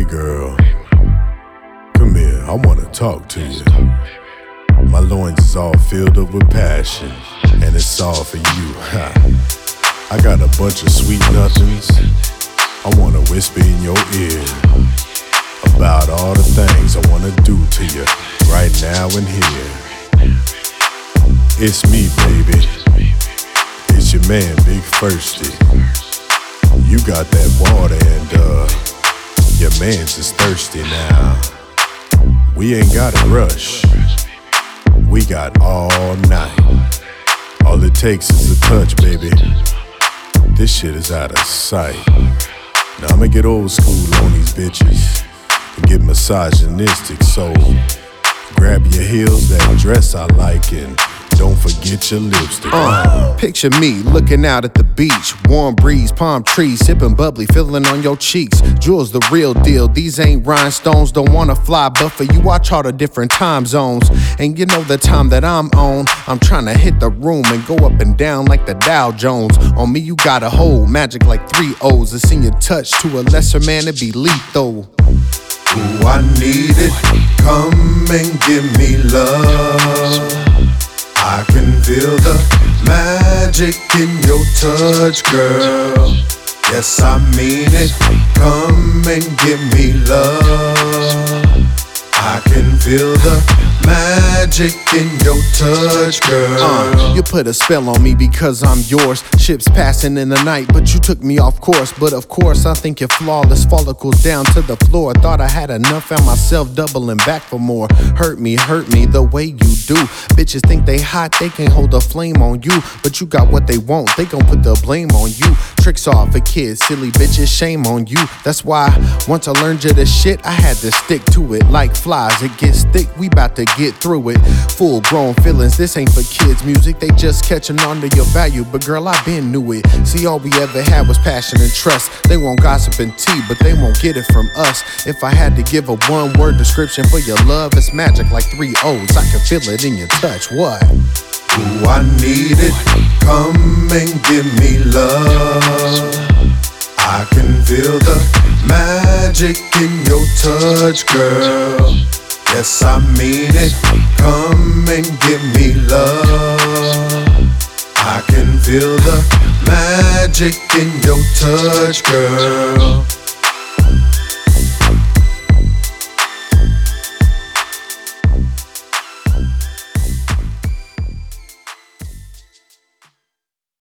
girl, come here, I wanna talk to you. My loins is all filled up with passion, and it's all for you. I got a bunch of sweet nothings I wanna whisper in your ear about all the things I wanna do to you right now and here. It's me, baby. It's your man, Big Firsty. You got that water and your man's is thirsty now. We ain't gotta rush. We got all night. All it takes is a touch, baby. This shit is out of sight. Now I'ma get old school on these bitches and get misogynistic, so grab your heels, that dress I like, and don't forget your lipstick. Picture me looking out at the beach, warm breeze, palm trees, sipping bubbly, feeling on your cheeks. Jewels the real deal, these ain't rhinestones. Don't wanna fly, but for you I chart the different time zones. And you know the time that I'm on, I'm trying to hit the room and go up and down like the Dow Jones. On me you got a hold, magic like 3 O's. It's in your touch, to a lesser man it'd be lethal. Ooh, I need it, come and give me love. I can feel the magic in your touch, girl. Yes, I mean it, come and give me love. I can feel the magic in your touch, girl. You put a spell on me because I'm yours. Ships passing in the night, but you took me off course. But of course, I think you're flawless. Follicles down to the floor. Thought I had enough, found myself doubling back for more. Hurt me the way you do. Bitches think they hot, they can't hold a flame on you. But you got what they want, they gon' put the blame on you. Tricks off for kids, silly bitches, shame on you. That's why once I learned you the shit, I had to stick to it. Like flies, it gets thick, we bout to get through it. Full grown feelings, this ain't for kids music. They just catching on to your value, but girl, I been knew it. See, all we ever had was passion and trust. They want gossip and tea, but they won't get it from us. If I had to give a one-word description for your love, it's magic like 3 O's. I can feel it in your touch, what? Ooh, I need it, come and give me love. I can feel the magic in your touch, girl. Yes, I mean it, come and give me love. I can feel the magic in your touch, girl.